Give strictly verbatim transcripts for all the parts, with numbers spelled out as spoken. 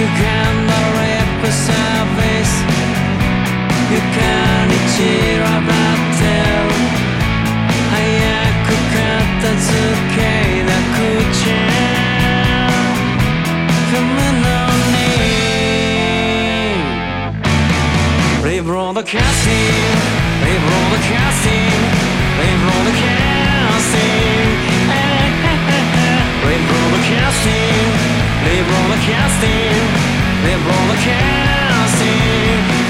んだリップサービス床に散らばってる早く片付けなくちゃ踏むのに Live broadcasting Live broadcasting Live broadcasting Live broadcasting Live broadcasting Live broadcasting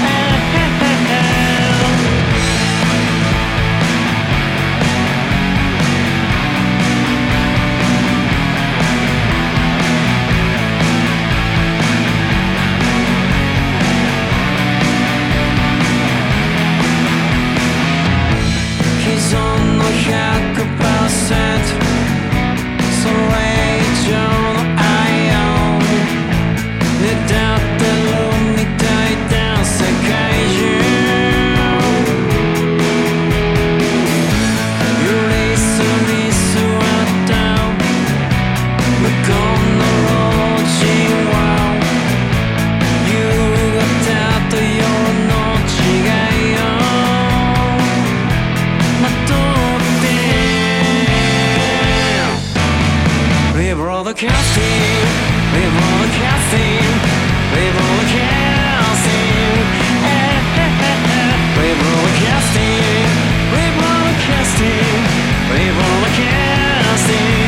既存の ひゃくパーセント それ以上の愛をねだってるみたいだ世界中ユリスに座った向こうの老人は夕方と夜の違いをまとって Live broadcasting Live broadcasting Live broadcasting Live broadcasting Live broadcasting Live broadcasting